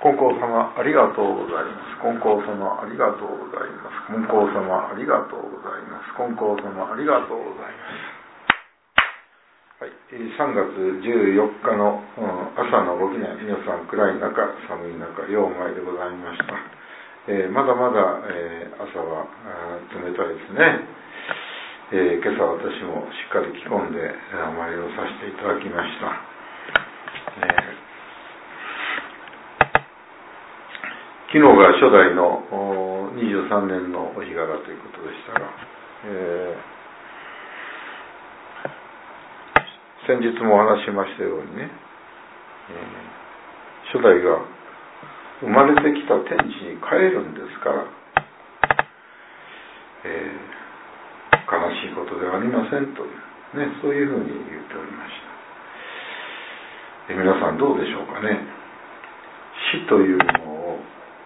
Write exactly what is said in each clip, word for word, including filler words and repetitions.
金光様ありがとうございます。金光様ありがとうございます。金光様ありがとうございます。金光様ありがとうございます。はい、さんがつじゅうよっかの、うん、朝のごきねん、皆さん暗い中、寒い中、ようお参りでございました。えー、まだまだ、えー、朝は冷たいですね。えー、今朝私もしっかり着込んでお参りをさせていただきました。えー昨日が初代のにじゅうさんねんのお日柄ということでしたが、えー、先日もお話しましたようにね、えー、初代が生まれてきた天地に帰るんですから、えー、悲しいことではありませんという、ね、そういうふうに言っておりました。えー、皆さんどうでしょうかね。死というのを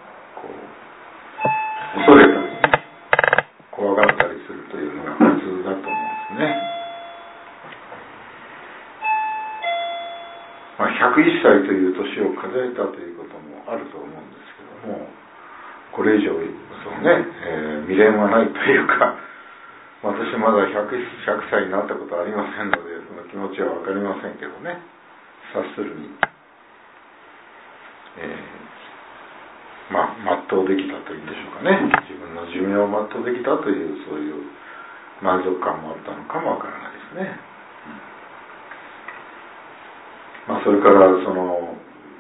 恐れたり、ね、怖がったりするというのが普通だと思うんですね。まあ、ひゃくいっさいという年を数えたということもあると思うんですけども、これ以上そうね、えー、未練はないというか、私まだ ひゃく, ひゃくさいになったことはありませんので、その気持ちは分かりませんけどね。察するに、えーまあ、全うできたというんでしょうかね。自分の寿命を全うできたというそういう満足感もあったのかもわからないですね。うん、まあ、それからその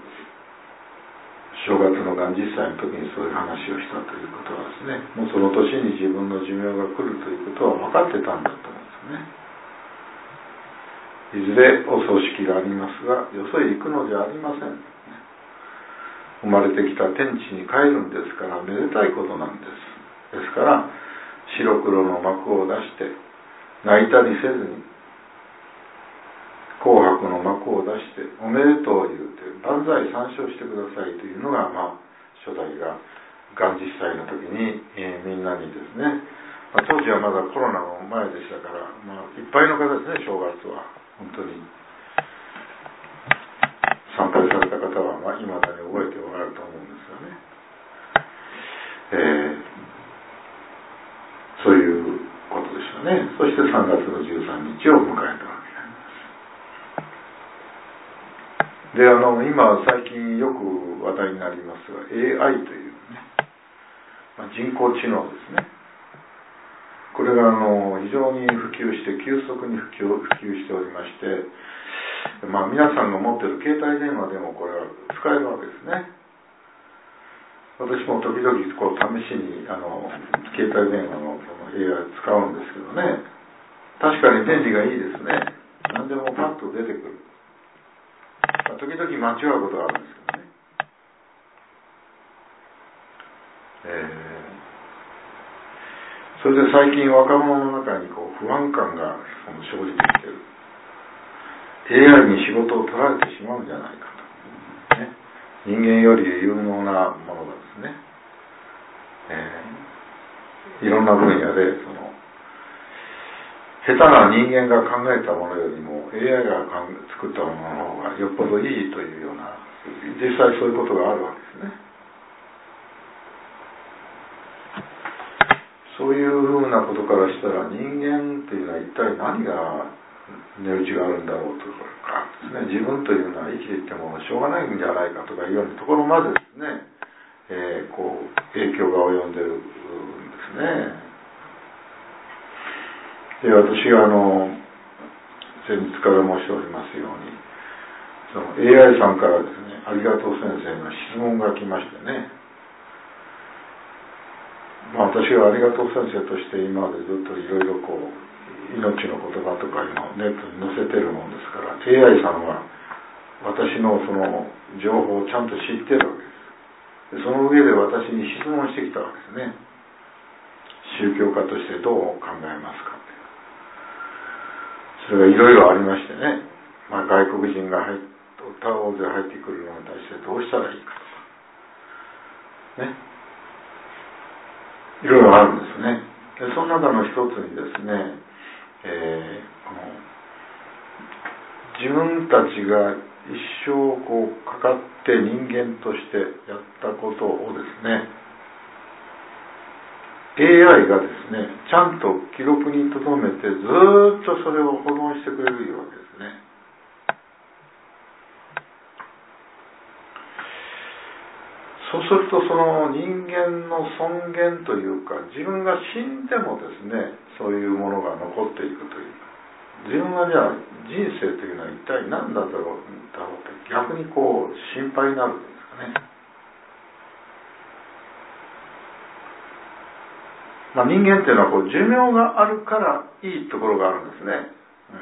正月の元日祭の時にそういう話をしたということはですね、もうその年に自分の寿命が来るということは分かってたんだと思うんですね。いずれお葬式がありますが、よそへ行くのではありません。生まれてきた天地に帰るんですから、めでたいことなんです。ですから白黒の幕を出して泣いたりせずに紅白の幕を出しておめでとう言うて万歳参照してくださいというのが、まあ、初代が元日祭の時に、えー、みんなにですね、まあ、当時はまだコロナの前でしたから、まあ、いっぱいの方ですね。正月は本当に参拝された方は、まあ、未だに覚えておられると思うんですよね。えー、そういうことでしたね。そしてさんがつのじゅうさんにちを迎えたわけであります。で、あの今最近よく話題になりますが エーアイ というね、まあ、人工知能ですね。これがあの非常に普及して急速に普及、普及しておりまして、まあ、皆さんが持っている携帯電話でもこれは使えるわけですね。私も時々こう試しにあの携帯電話のその エーアイ 使うんですけどね、確かに便利がいいですね。何でもパッと出てくる。まあ、時々間違うことがあるんですけどね。えー、それで最近若者の中にこう不安感がその生じてきている。エーアイ に仕事を取られてしまうんじゃないかと、ね、人間より有能なものがですね、えー、いろんな分野でその下手な人間が考えたものよりも エーアイ が作ったものの方がよっぽどいいというような、実際そういうことがあるわけですね。そういうふうなことからしたら、人間というのは一体何が値打ちがあるんだろうとかですね、自分というのは生きていってもしょうがないんじゃないかとかいうようなところまでですね、えー、こう影響が及んでるんですね。で、私があの先日から申しておりますように、その エーアイ さんからですね、ありがとう先生の質問が来ましてね、まあ、私はありがとう先生として今までずっといろいろこう命の言葉とかいうのをネットに載せてるもんですから、 エーアイ さんは私のその情報をちゃんと知ってるわけです。でその上で私に質問してきたわけですね。宗教家としてどう考えますかって。それがいろいろありましてね、まあ、外国人が入っ大勢入ってくるのに対してどうしたらいいかとかね、いろいろあるんですね。でその中の一つにですね、えー、この自分たちが一生こうかかって人間としてやったことをですね、エーアイ がですね、ちゃんと記録に留めてずーっとそれを保存してくれるわけですね。そうするとその人間の尊厳というか、自分が死んでもですね、そういうものが残っていくというか、自分はじゃあ人生というのは一体何だろうだろうって逆にこう心配になるんですかね。まあ、人間っていうのはこう寿命があるからいいところがあるんですね、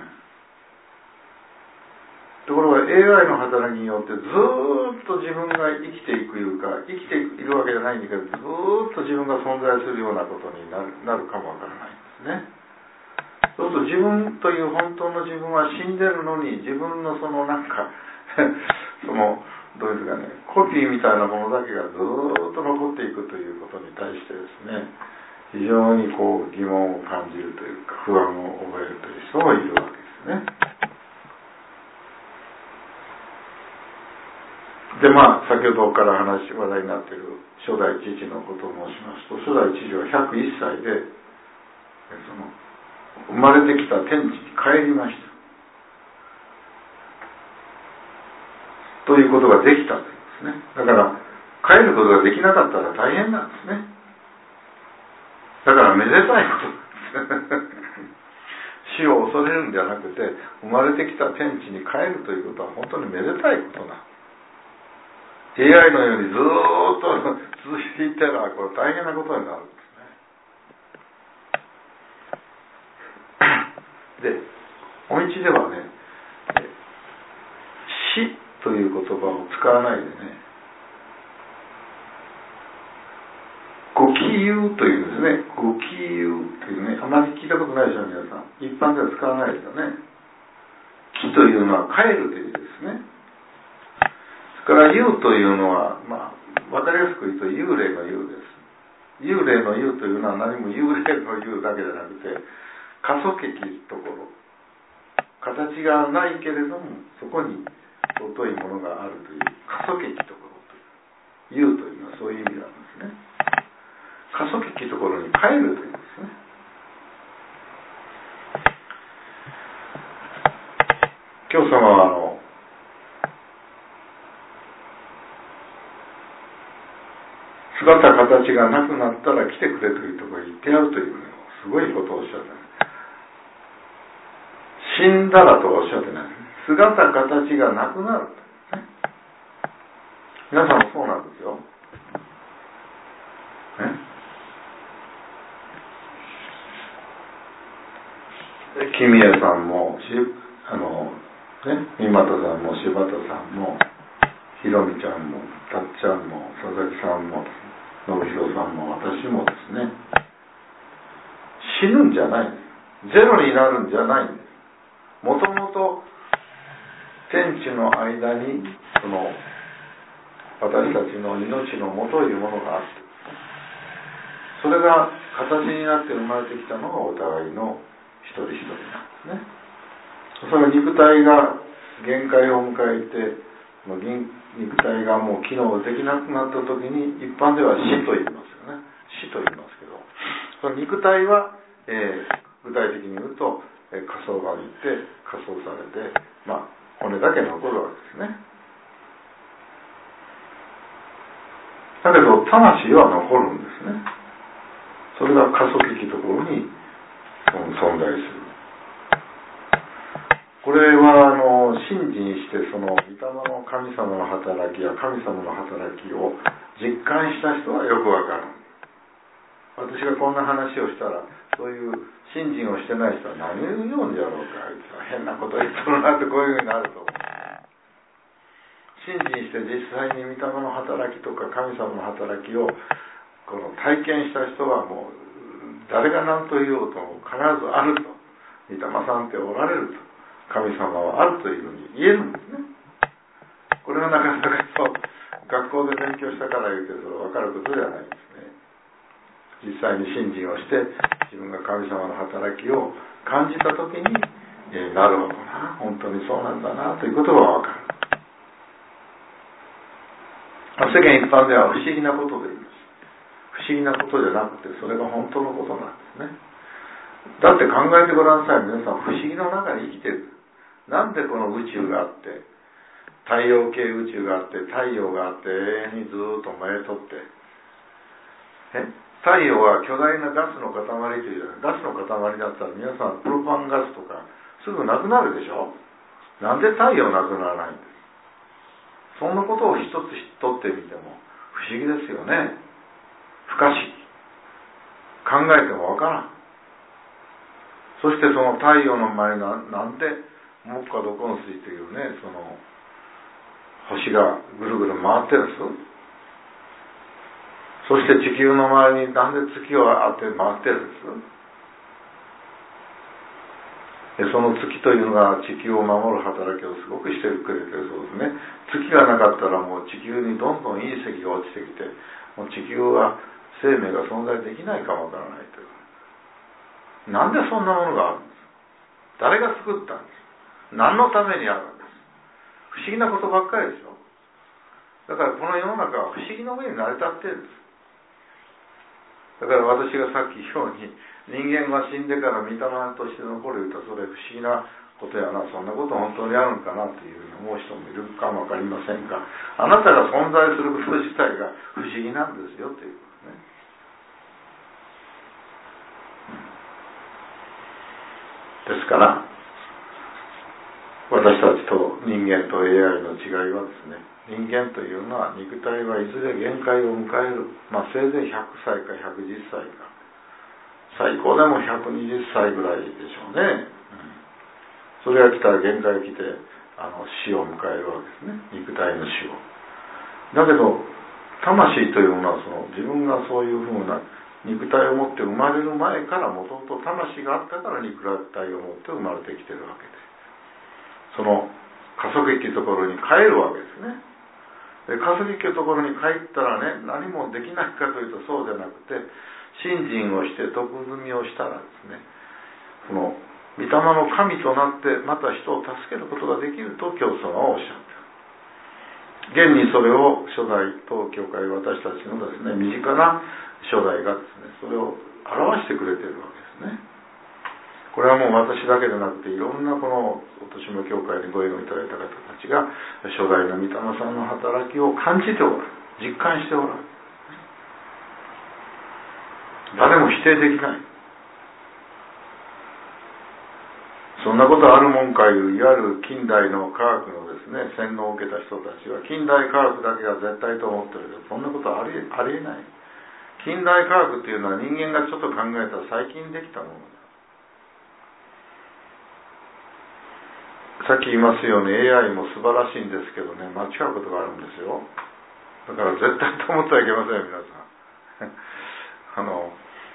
うん、ところが エーアイ の働きによってずーっと自分が生きていくいうか、生きているわけじゃないんだけど、ずーっと自分が存在するようなことになる、なるかもわからないんですね。そうすると自分という本当の自分は死んでるのに、自分のそのなんかそのどういうかね、コピーみたいなものだけがずーっと残っていくということに対してですね、非常にこう疑問を感じるというか、不安を覚えるという人がいるわけですね。でまあ先ほどから話話題になっている初代父のことを申しますと、初代父はひゃくいっさいでその生まれてきた天地に帰りましたということができたというんですね。だから帰ることができなかったら大変なんですね。だからめでたいこと死を恐れるんじゃなくて、生まれてきた天地に帰るということは本当にめでたいことだ。 エーアイ のようにずーっと続いていったらこれ大変なことになるんですね。で、お道ではね、死という言葉を使わないでね、ごきゆうというんですね。ごきゆうというね、あまり聞いたことないでしょ皆さん。一般では使わないですよね。きというのは帰るという意味ですね。それからゆうというのは、まあ、わかりやすく言うと幽霊の幽です。幽霊の幽というのは何も幽霊の幽だけじゃなくて、過疎的ところ、形がないけれどもそこに尊いものがあるという過疎的ところという幽というのはそういう意味なんですね。過疎的ところに帰るというんですね。教祖様はあの姿形がなくなったら来てくれというところに行ってやるというのをすごいことをおっしゃってない。死んだらとはおっしゃってない。姿形がなくなる、ね、皆さんもそうなんですよ、ね、君江さんもしあのね三股さんも柴田さんもひろみちゃんもたっちゃんも佐々木さんも信弘さんも私もですね、死ぬんじゃないんです。ゼロになるんじゃないんです。もともと天地の間にその私たちの命のもというものがあって、それが形になって生まれてきたのがお互いの一人一人なんですね。それは肉体が限界を迎えて、肉体がもう機能できなくなった時に一般では死と言いますよね。死と言いますけど、その肉体は、えー、具体的に言うと、えー、火葬場に行って火葬されて、まあ骨だけ残るわけですね。だけど魂は残るんですね。それが過疎的ところに存在する。これはあの信心してその御霊の神様の働きや神様の働きを実感した人はよくわかる。私がこんな話をしたら、そういう信心をしてない人は何を言うんじゃろうか、あいつは変なこと言っとるなってこういうふうになると思う。信心して実際に御霊の働きとか神様の働きをこの体験した人はもう誰が何と言おうとも必ずあると。御霊さんっておられると。神様はあるというふうに言えるんですね。これはなかなかそう学校で勉強したから言うけど分かることではないんですね。実際に信心をして自分が神様の働きを感じたときに、えー、なるほどな、本当にそうなんだなということが分かる。 まあ、世間一般では不思議なことで言います。不思議なことじゃなくて、それが本当のことなんですね。だって考えてごらんなさい。皆さん不思議の中に生きてる。なんでこの宇宙があって、太陽系宇宙があって、太陽があって、永遠にずっと燃えとって、え太陽は巨大なガスの塊という、ガスの塊だったら皆さんプロパンガスとかすぐなくなるでしょ。なんで太陽なくならないんです。そんなことを一つ知っとってみても不思議ですよね。不可思議。考えてもわからん。そしてその太陽の前ななんて木火土金水というね、その星がぐるぐる回ってるんです。そして地球の周りになんで月をあって回ってるんです。でその月というのが地球を守る働きをすごくしてくれてるそうですね。月がなかったらもう地球にどんどん隕石が落ちてきて、もう地球は生命が存在できないかもわからないという。なんでそんなものがあるんです。誰が作ったんです。何のためにあるんです。不思議なことばっかりでしょ。だからこの世の中は不思議の上に成り立っているんです。だから私がさっき言うように、人間が死んでから御霊として残ると、それ不思議なことやな、そんなこと本当にあるのかなというふうに思う人もいるかもわかりませんが、あなたが存在すること自体が不思議なんですよということですね。ですから私たちと人間と エーアイ の違いはですね、人間というのは肉体はいずれ限界を迎える、まあせいぜいひゃくさいかひゃくじゅっさいか、最高でもひゃくにじゅっさいぐらいでしょうね、うん、それが来たら限界が来てあの死を迎えるわけですね、肉体の死を。だけど魂というものはその自分がそういうふうな肉体を持って生まれる前からもともと魂があったから肉体を持って生まれてきてるわけで、その加速域のところに帰るわけですね。で加速域のところに帰ったらね、何もできないかというとそうじゃなくて、信心をして徳積みをしたらですね、この御霊の神となってまた人を助けることができると教祖はおっしゃっている。現にそれを初代当教会、私たちのですね身近な初代がですねそれを表してくれているわけですね。これはもう私だけでなくて、いろんなこのお年も教会にご縁をいただいた方たちが初代の御霊さんの働きを感じておられる、実感しておられる。誰も否定できない。そんなことあるもんかいう、いわゆる近代の科学のですね洗脳を受けた人たちは、近代科学だけが絶対と思ってるけど、そんなことはありありえない。近代科学っていうのは人間がちょっと考えたら最近できたものだ。さっき言いますように エーアイ も素晴らしいんですけどね、間違うことがあるんですよ。だから絶対と思ってはいけません、皆さん。あの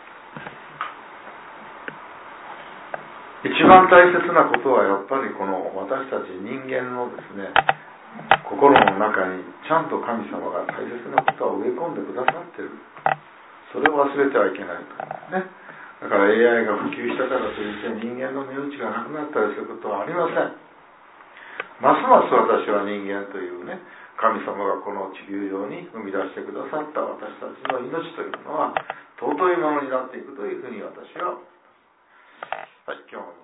一番大切なことはやっぱりこの私たち人間のですね心の中にちゃんと神様が大切なことを植え込んでくださっている。それを忘れてはいけないとね。だから エーアイ が普及したからといって人間の値打ちがなくなったりすることはありません。ますます私は人間というね神様がこの地球上に生み出してくださった私たちの命というのは尊いものになっていくというふうに私は、はい、今日も